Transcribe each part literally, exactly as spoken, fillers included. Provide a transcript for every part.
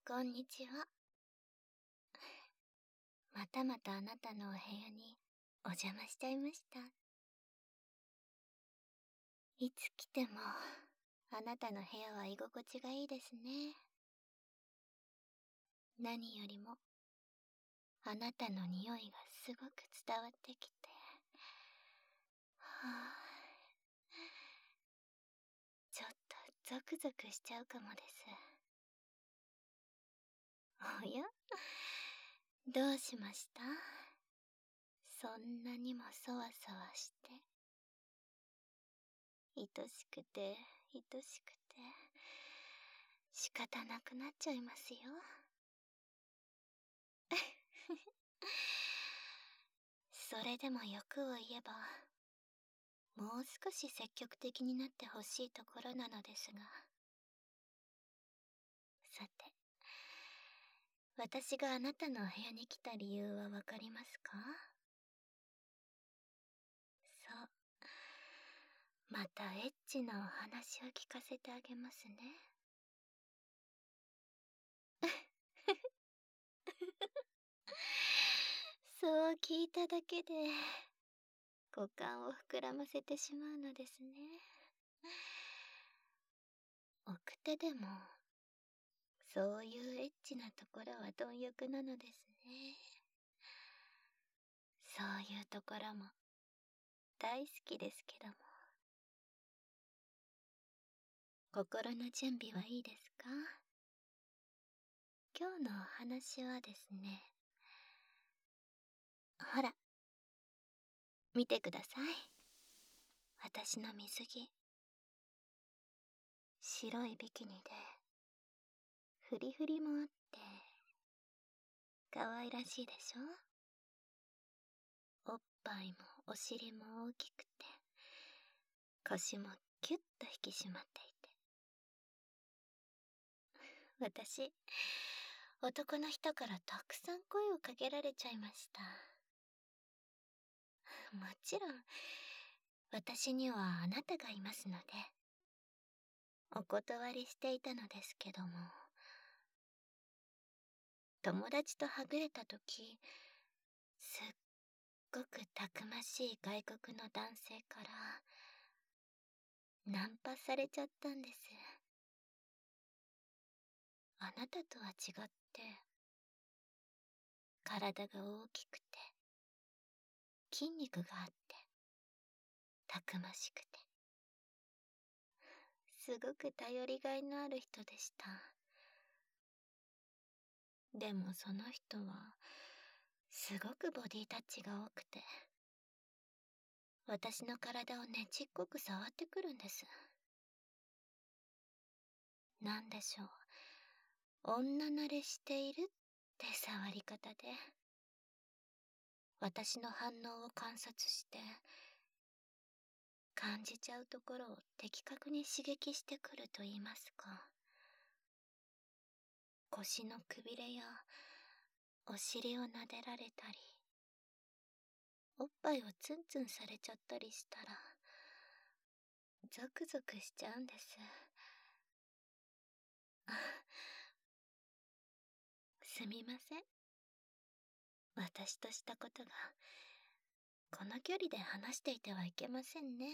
こんにちは。またまたあなたのお部屋にお邪魔しちゃいました。いつ来てもあなたの部屋は居心地がいいですね。何よりもあなたの匂いがすごく伝わってきて、はあ、ちょっとゾクゾクしちゃうかもです。おや、どうしました？そんなにもそわそわして。愛しくて愛しくて仕方なくなっちゃいますよ。それでも欲を言えば、もう少し積極的になってほしいところなのですが。さて、私があなたのお部屋に来た理由はわかりますか？そう。またエッチなお話を聞かせてあげますね。そう聞いただけで五感を膨らませてしまうのですね。奥手でもそういうエッチなところは貪欲なのですね。そういうところも大好きですけども。心の準備はいいですか？今日のお話はですね、ほら、見てください。私の水着。白いビキニで、フリフリもあって、可愛らしいでしょ？おっぱいもお尻も大きくて、腰もキュッと引き締まっていて。私、男の人からたくさん声をかけられちゃいました。もちろん、私にはあなたがいますので、お断りしていたのですけども、友達とはぐれたとき、すっごくたくましい外国の男性からナンパされちゃったんです。あなたとは違って、体が大きくて、筋肉があって、たくましくて、すごく頼りがいのある人でした。でもその人は、すごくボディタッチが多くて、私の体をねちっこく触ってくるんです。なんでしょう、女慣れしているって触り方で、私の反応を観察して、感じちゃうところを的確に刺激してくると言いますか。腰のくびれやお尻を撫でられたり、おっぱいをツンツンされちゃったりしたら、ゾクゾクしちゃうんです。あ、すみません。私としたことが、この距離で話していてはいけませんね。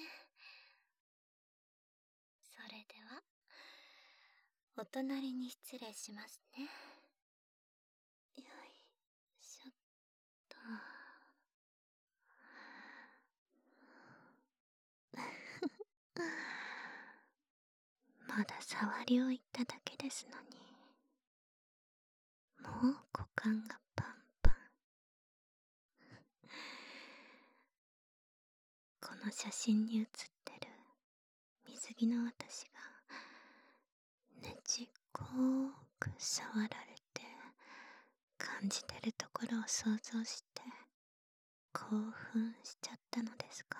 それでは、お隣に失礼しますね。よいしょっと。まだ触りを言っただけですのに、もう股間がパンパン。この写真に写ってる水着の私がねちっこーく触られて感じてるところを想像して興奮しちゃったのですか？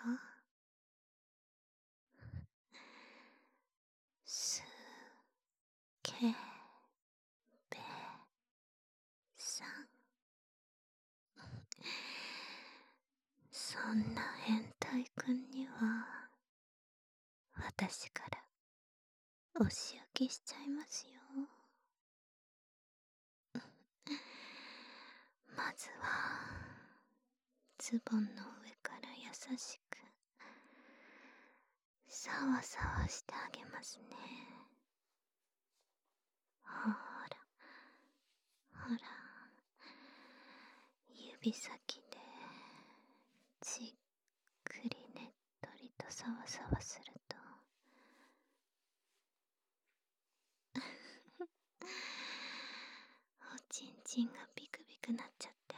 すけべさん、そんな変態くんには私からお仕置きしちゃいますよ。 まずはズボンの上から優しくさわさわしてあげますね。ほらほら、指先でじっくりねっとりとさわさわするとおちんちんがビクビクなっちゃって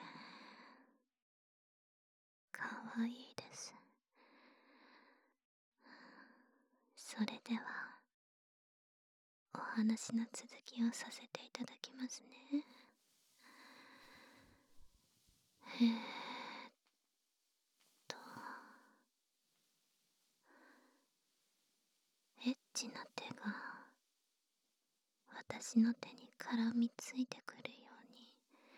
かわいいです。それではお話の続きをさせていただきますね。えーっとエッチな手が私の手に絡みついてくるように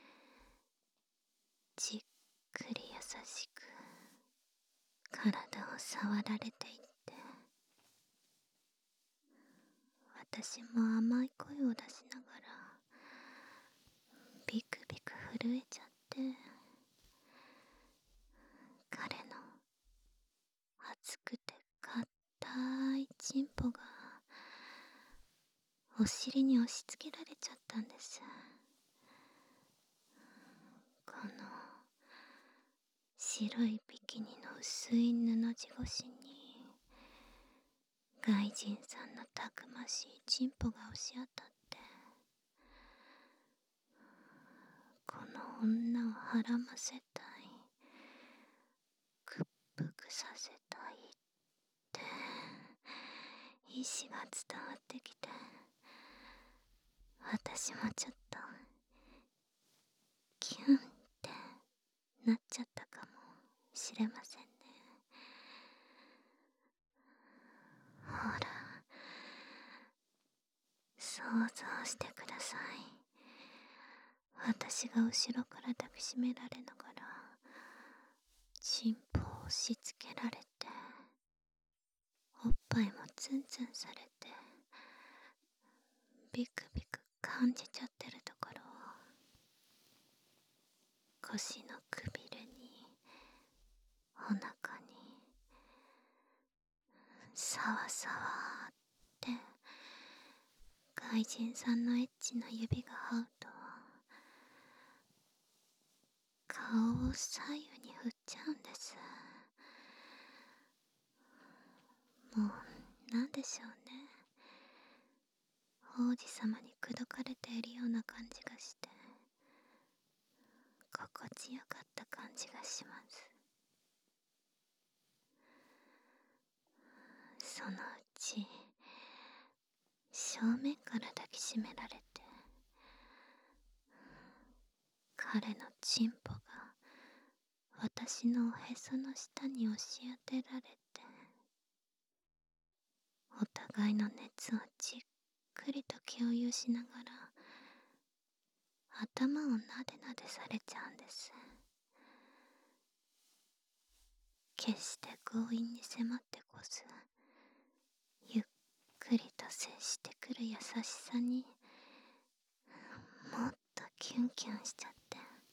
じっくり優しく体を触られていって、私も甘い声を出しながらビクビク震えちゃって、彼の熱くて硬いチンポがお尻に押し付けられちゃったんです。この白いビキニの薄い布地越しに外人さんのたくましいチンポが押し当たって、この女をはらませたい、屈服させたいって意志が伝わってきて、私もちょっとキュンってなっちゃったかもしれませんね。ほら、想像してください。私が後ろから抱きしめられながらチンポを押し付けられて、おっぱいもツンツンされてビクビク感じちゃってるところを腰のくびれにお腹にさわさわって外人さんのエッチな指が這うと、顔を左右に振っちゃうんです。もうなんでしょうね、王子様に口説かれているような感じがして心地よかった感じがします。そのうち正面から抱きしめられて、彼のチンポが私のおへその下に押し当てられて、お互いの熱をじっくりと共有しながら頭をなでなでされちゃうんです。決して強引に迫ってこず、ゆっくりと接してくる優しさにもっとキュンキュンしちゃって、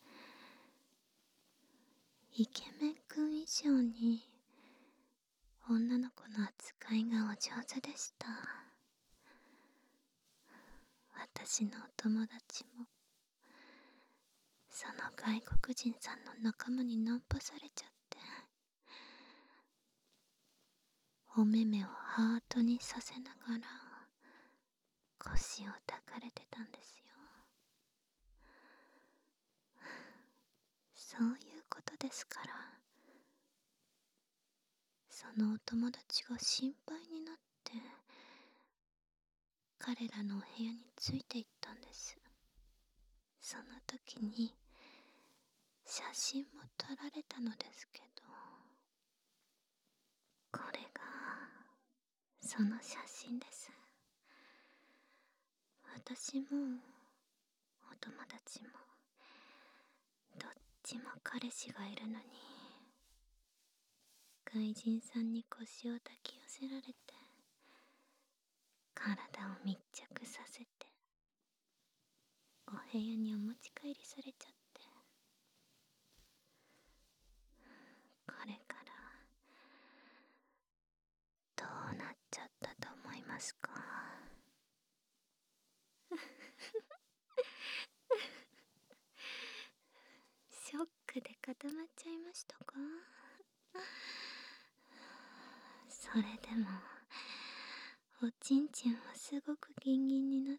イケメンくん以上に女の子の扱いがお上手でした。私のお友達もその外国人さんの仲間にナンパされちゃって、お目目をハートにさせながら腰を抱かれてたんですよ。そういうことですから。そのお友達が心配になって彼らのお部屋について行ったんです。その時に写真も撮られたのですけど、これがその写真です。私もお友達もどっちも彼氏がいるのに、外人さんに腰を抱き寄せられて体を密着させてお部屋にお持ち帰りされちゃって、 ますか？ショックで固まっちゃいましたか？それでもおちんちんはすごくギンギンになって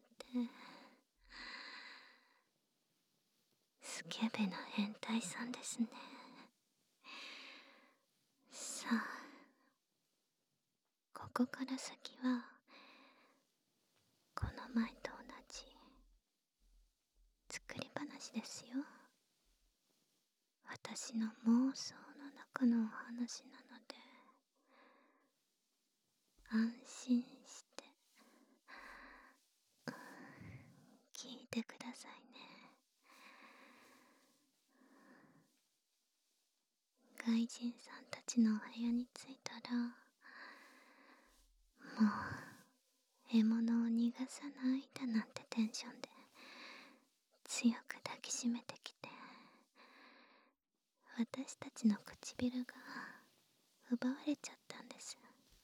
スケベな変態さんですね。さあ、ここから先はこの前と同じ作り話ですよ。私の妄想の中のお話なので安心して聞いてくださいね。外人さんたちのお部屋に着いたらもう獲物を逃がさないだなんてテンションで強く抱きしめてきて、私たちの唇が奪われちゃったんです。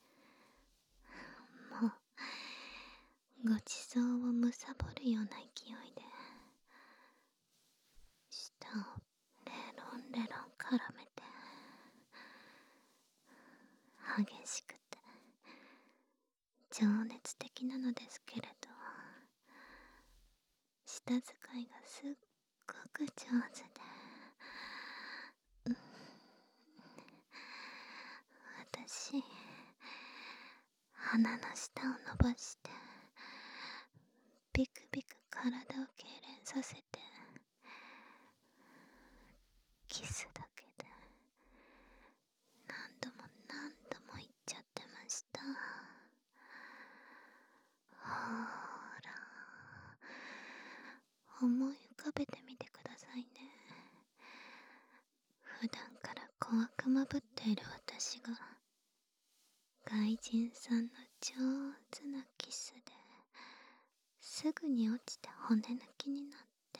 もうごちそうをむさぼるような勢いで舌をレロンレロン絡めて激しくて情熱的なのですけれど、舌使いがすっごく上手で、うん、私鼻の下を伸ばしてビクビク体を痙攣させてキスだけで何度も何度も言っちゃってました。ほーら、思い浮かべてみてくださいね。普段から小悪魔ぶっている私が外人さんの上手なキスですぐに落ちて骨抜きになって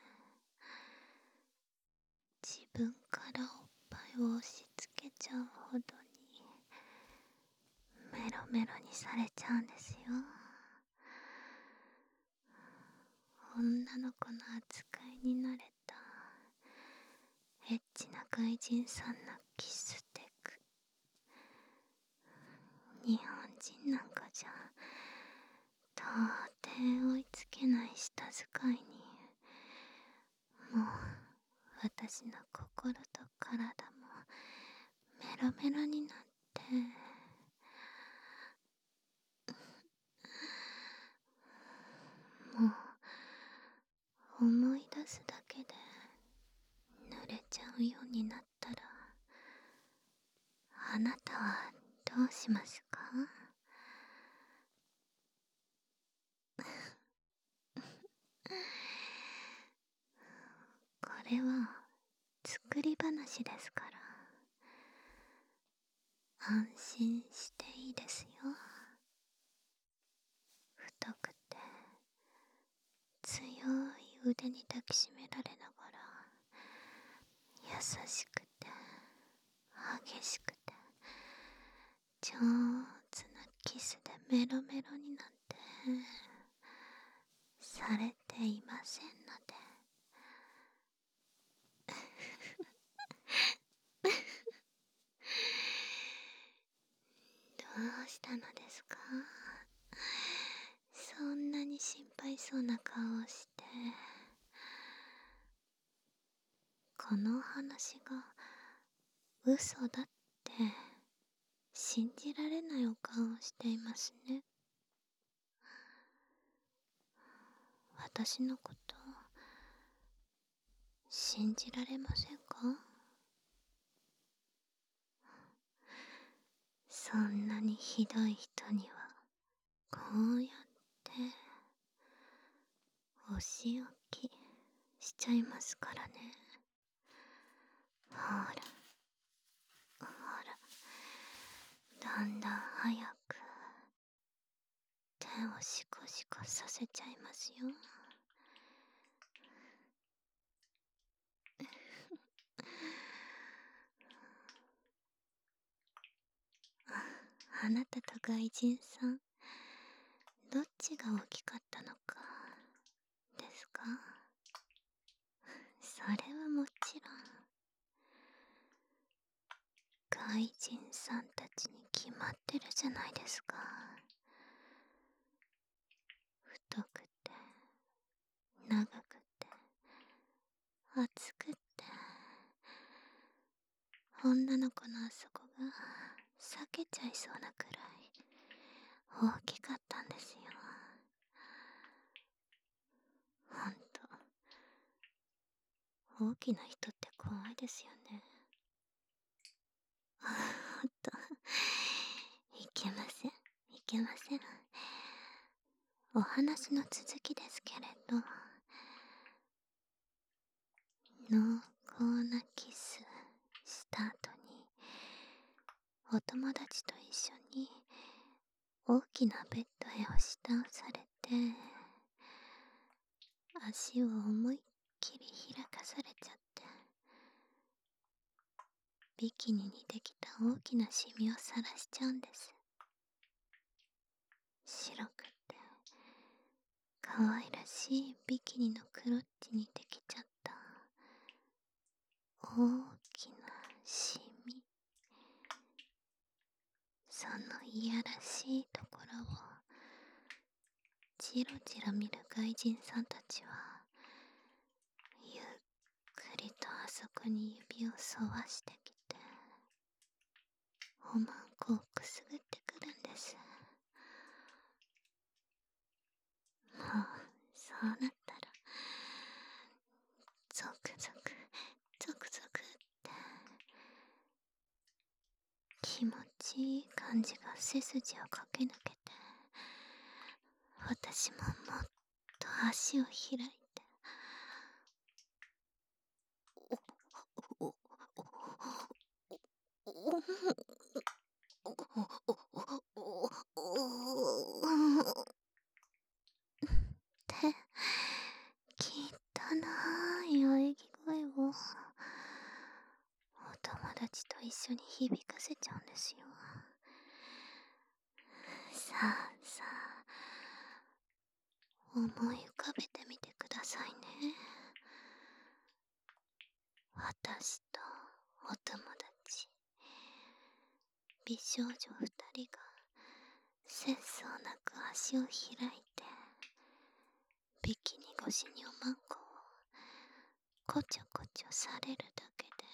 自分からおっぱいを押し付けちゃうほどにメロメロにされちゃうんですよ。女の子の扱いになれたエッチな外人さんのキステク、日本人なんかじゃ到底追いつけない舌使いにもう私の心と体もメロメロになって、もう思い出すだけで濡れちゃうようになったらあなたはどうしますか？これは作り話ですから安心していいですよ。太くて強い腕に抱きしめられながら優しくて激しくて上手なキスでメロメロになってされていませんのでどうしたのですか？そんなに心配そうな顔をして。この話が嘘だって信じられないお顔をしていますね。私のこと信じられませんか？そんなにひどい人にはこうやってお仕置きしちゃいますからね。ほらほら、だんだん早く手をシコシコさせちゃいますよ。あなたと外人さんどっちが大きかったのかですか？それはもちろん怪人さんたちに決まってるじゃないですか。太くて長くて厚くて、女の子のあそこが裂けちゃいそうなくらい大きかったんですよ。ほんと大きな人って怖いですよね。ほんといけませんいけません。お話の続きですけれど、濃厚なキスした後にお友達と一緒に大きなベッドへ押し倒されて、足を思いっきり開かされちゃって、ビキニにできた大きなシミをさらしちゃうんです。白くて可愛らしいビキニのクロッチにできちゃった大きなシミ。そのいやらしいところをじろじろ見る外人さんたちは、ゆっくりとあそこに指を沿わしてきて、おまんこをくすぐってくるんです。もうそうなったらゾクゾクゾクゾクって気持ちいい感じが背筋を駆け抜けて、私ももっと足を開いて、おおおおおって汚い喘ぎ声をお友達と一緒に響かせちゃうんですよ。さあさあ、思い浮かべてみてくださいね。私とお友達、美少女二人が節操なく足を開いて、ビキニ越しにおまんこをこちょこちょされるだけで、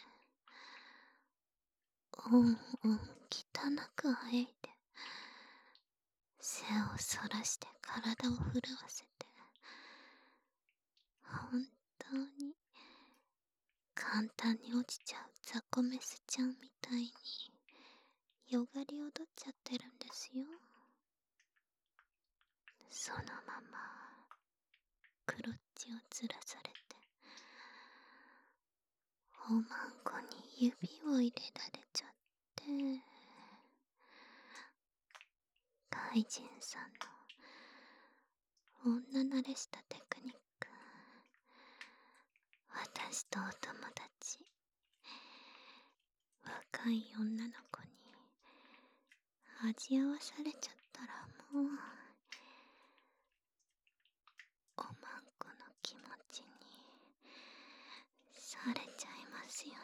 うんうん汚くあえいで、背をそらして体を震わせて、本当に簡単に落ちちゃうザコメスちゃんみたいによがり踊っちゃってるんですよ。そのままクロッチをずらされて、おまんこに指を入れられちゃって、怪人さんの女慣れしたテクニック、私とお友達、若い女の子に味合わされちゃったら、もうおまんこの気持ちにされちゃいますよね。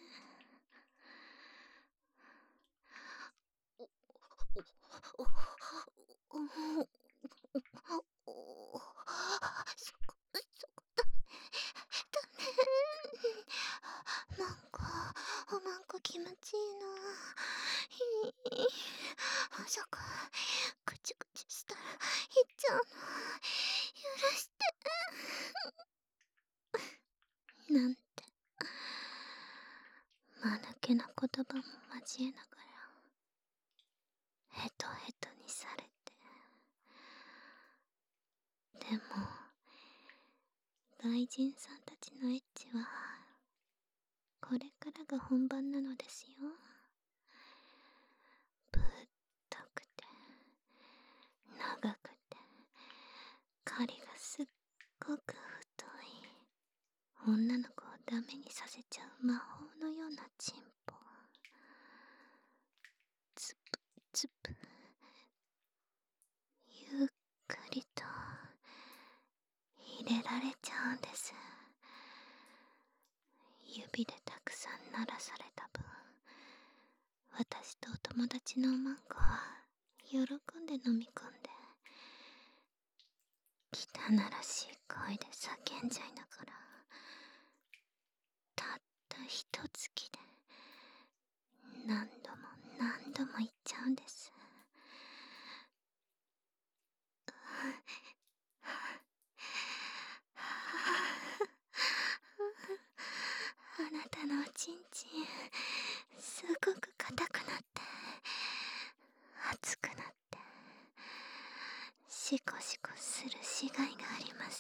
おおおおおそこそこだダメ。なんかおまんこ気持ちいいな。いいあそこくちゅくちゅしたらいっちゃうの。許してなんて間抜けな言葉も交えながらヘトヘトにされて、でも外人さんたちのエッチはこれからが本番なのですよ。ぶっとくて長くて針がすっごく太い、女の子をダメにさせちゃう魔法のようなチンポ。つぷつぷゆっ入れられちゃうんです。指でたくさん鳴らされた分、私とお友達のマンコは喜んで飲み込んで、汚らしい声で叫んじゃいながら、たったひとつきで何度も何度も言っちゃうんです。あなたのおちんちんすごく硬くなって熱くなってシコシコする死骸があります。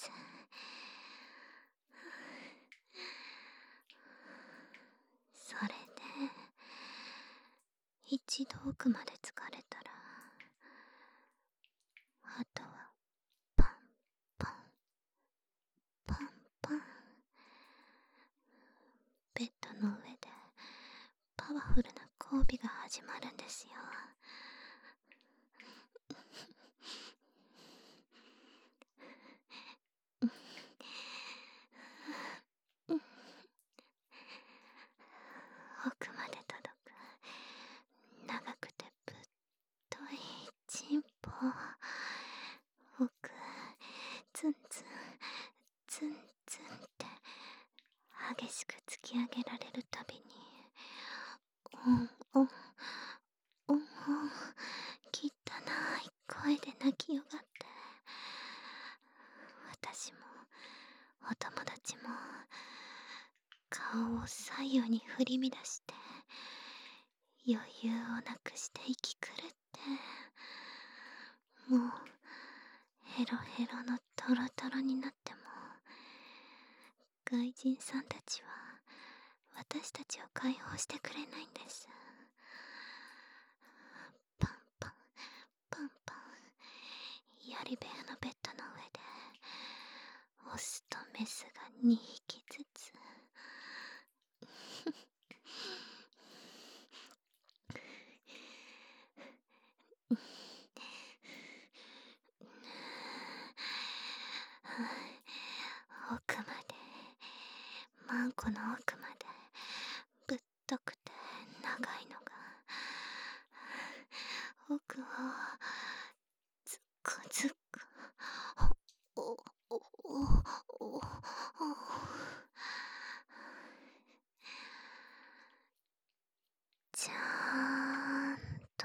それで一度奥まで疲れたら、あとはパンパンパンパン、ベッドの上でパワフルな交尾が始まるんですよ。奥まで届く長くてぶっといチンポ、奥ツンツンツンツンって激しく突き上げられるたびに、オンオンオンオン汚い声で泣きよがって、私もお友達も顔を左右に振り乱して余裕をなくして息狂って、もうヘロヘロのトロトロになっても外人さんたちは私たちを解放してくれないんです。パンパンパンパン、槍部屋のベッドの上でオスとメスがにひきずつ奥まで、マンコの奥までぶっとくて長いのが奥をずっくずっくおおおおおちゃんと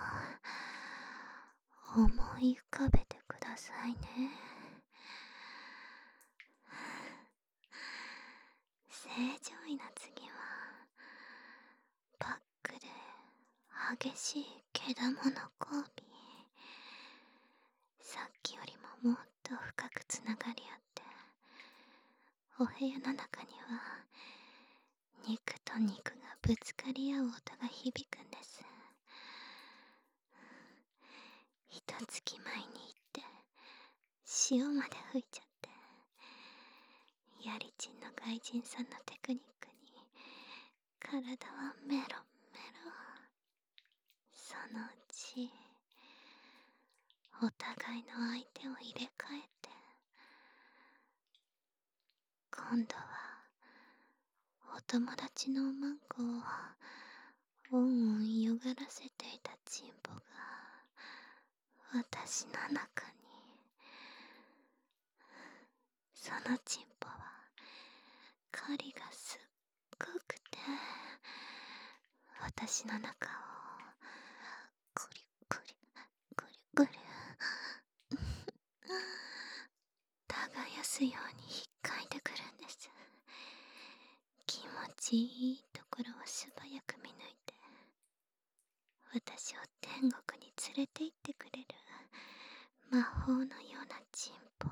思い浮かべてくださいね。正常位の次はバックで激しい毛玉の交尾、さっきよりももっと深くつながり合って、お部屋の中には肉と肉がぶつかり合う音が響くんです。ひと月前に行って塩まで吹いちゃって、やりちんの外人さんのテクニックに体はメロメロ。そのうちお互いの相手を入れ替えて、今度はお友達のマンコをオンオンよがらせていたチンポが私の中に、そのチンポは狩りがすっごくて、私の中をくりくりくりくり耕すように引っかいてくるんです。気持ちいいところを素早く見抜いて、私を天国に連れて行ってくれる魔法のようなチンポ。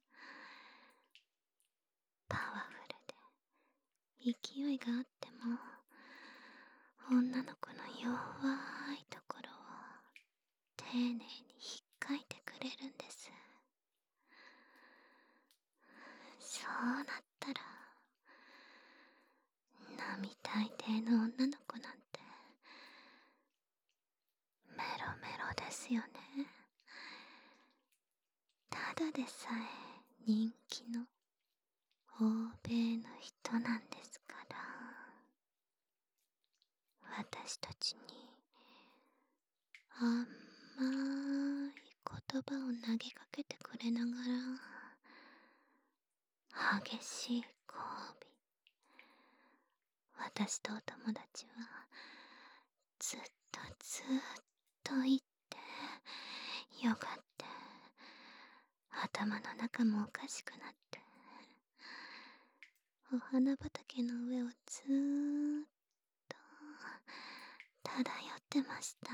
パワフルで勢いがあっても女の子の弱いところを丁寧に引っかいてくれるんです。そうなったら並大抵の女の子なんてメロメロですよね。ただでさえ人気の欧米の人なんですから、私たちに甘い言葉を投げかけてくれながら、激しい交尾。私とお友達はずっとずっと言ってよがって、頭の中もおかしくなって、お花畑の上をずーっと漂ってました。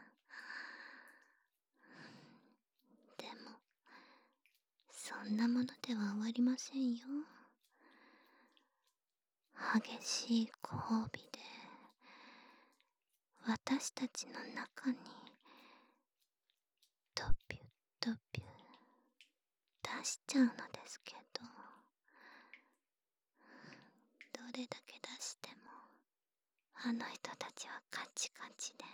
でもそんなものでは終わりませんよ。激しい交尾で私たちの中にドピュドピュ出しちゃうのですけど、どれだけ出してもあの人たちはカチカチで、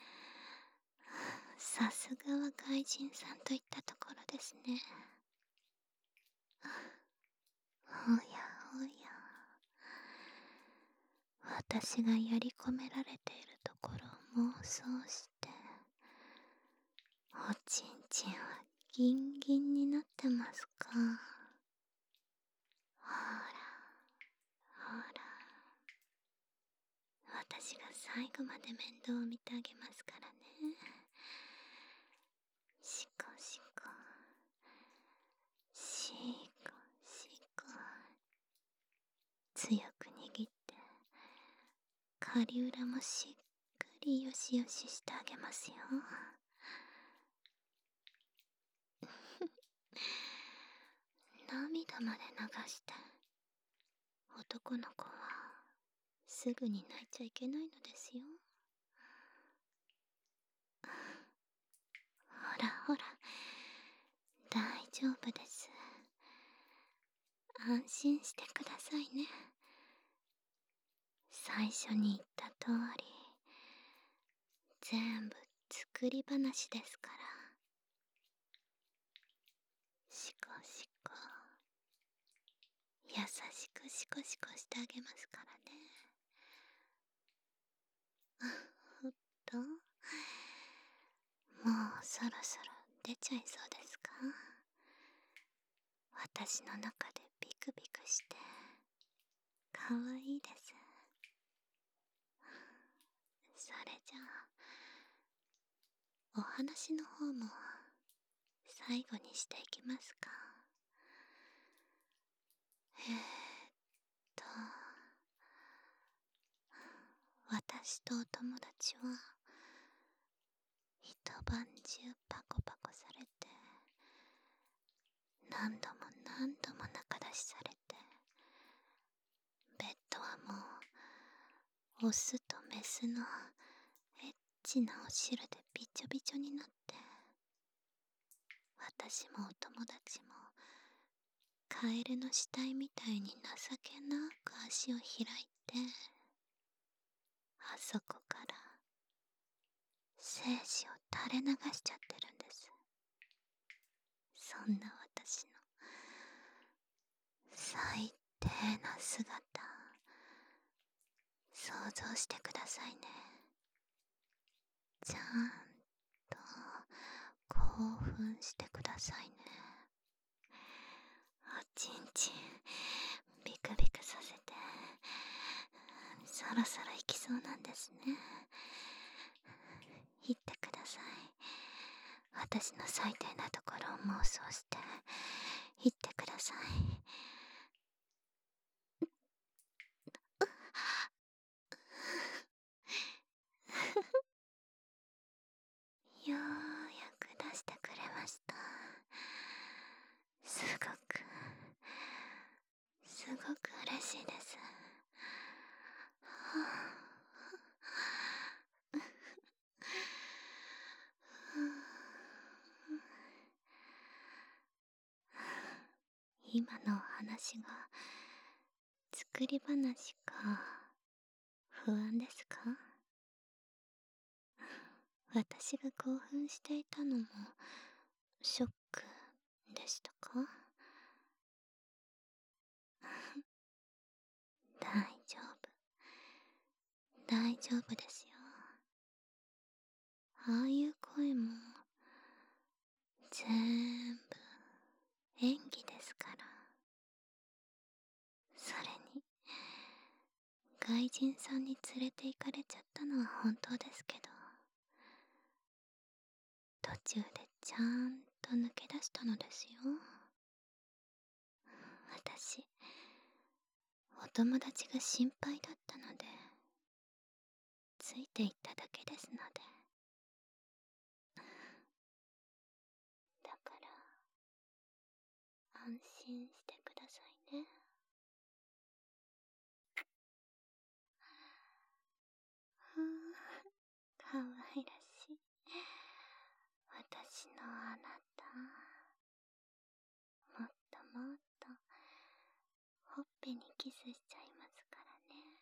さすがは外人さんといったところですね。おやおや、私がやり込められているところを妄想して、おちんちんはギンギンになってますか。ほらほら、私が最後まで面倒を見てあげますからね。しこしこしこしこ、強く握って狩裏もしっかりよしよししてあげますよ。涙まで流して、男の子はすぐに泣いちゃいけないのですよ。ほらほら、大丈夫です。安心してくださいね。最初に言った通り、全部作り話ですから。しこしこ、優しくシコシコしてあげますからね。ほっと、もうそろそろ出ちゃいそうですか。私の中でビクビクしてかわいいです。それじゃあお話の方も最後にしていきますか。えーっと私とお友達は一晩中パコパコされて、何度も何度も中出しされて、ベッドはもうオスとメスのエッチなお汁でびちょびちょになって、私もお友達もカエルの死体みたいに情けなく足を開いて、あそこから精子を垂れ流しちゃってるんです。そんな私の最低な姿、想像してくださいね。ちゃんと興奮してくださいね。おちんちんビクビクさせて、そろそろ行きそうなんですね。行ってください。私の最低なところを妄想して行ってください。ようやく出してくれました。すごくすごく嬉しいです。はあ、今のお話が作り話か不安ですか。私が興奮していたのもショックでしたか。 大丈夫ですよ。ああいう声も全部演技ですから。それに外人さんに連れて行かれちゃったのは本当ですけど、途中でちゃんと抜け出したのですよ。私、お友達が心配だったのでついていっただけですので。だから安心してくださいね。ふう、かわいらしい私のあなた。もっともっとほっぺにキスしちゃいますからね。